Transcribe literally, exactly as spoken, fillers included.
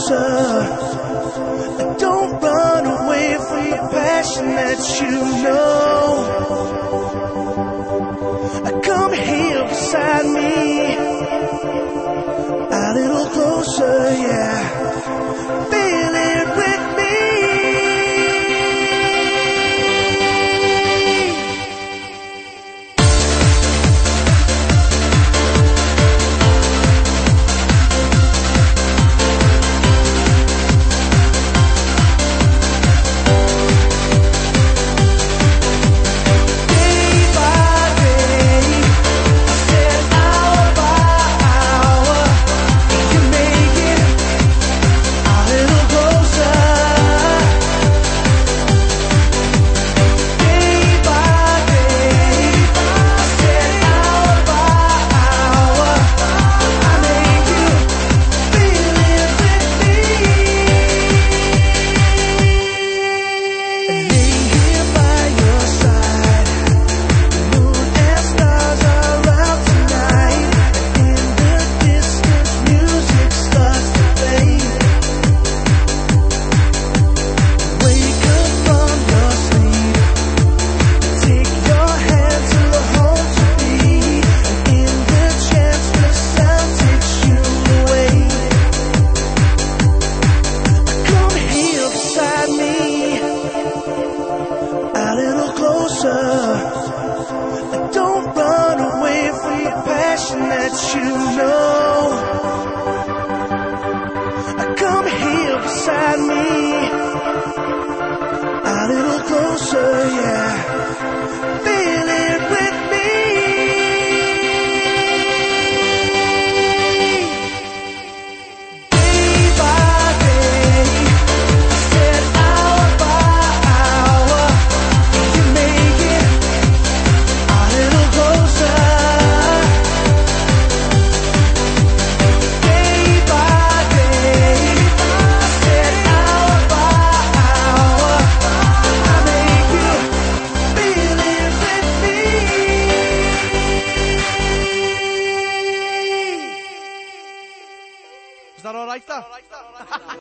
closer. Don't run away from the passion that you know. Come here beside me, a little closer, yeah. Feel it with me. Don't run away from the passion that you know. Come here beside me, a little closer, yeah. Feel it with me. Day by day, I said hour by hour, you make it a little closer. Day by day, I said hour by hour, I make you feel it with me. Is that all right, though?